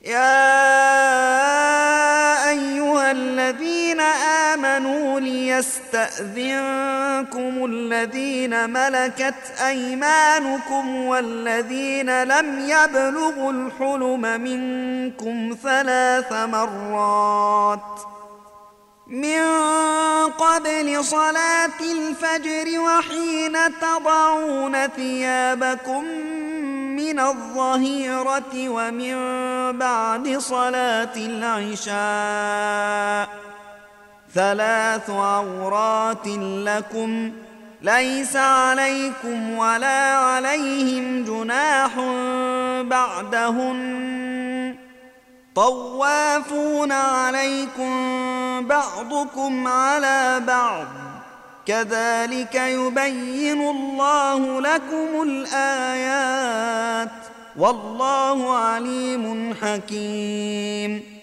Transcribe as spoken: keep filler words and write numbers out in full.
يا أيها الذين آمنوا ليستأذنكم الذين ملكت أيمانكم والذين لم يبلغوا الحلم منكم ثلاث مرات من قبل صلاة الفجر وحين تضعون ثيابكم من الظهيرة ومن بعد صلاة العشاء ثلاث عورات لكم ليس عليكم ولا عليهم جناح بعدهن طوافون عليكم بعضكم على بعض كذلك يبين الله لكم الآيات والله عليم حكيم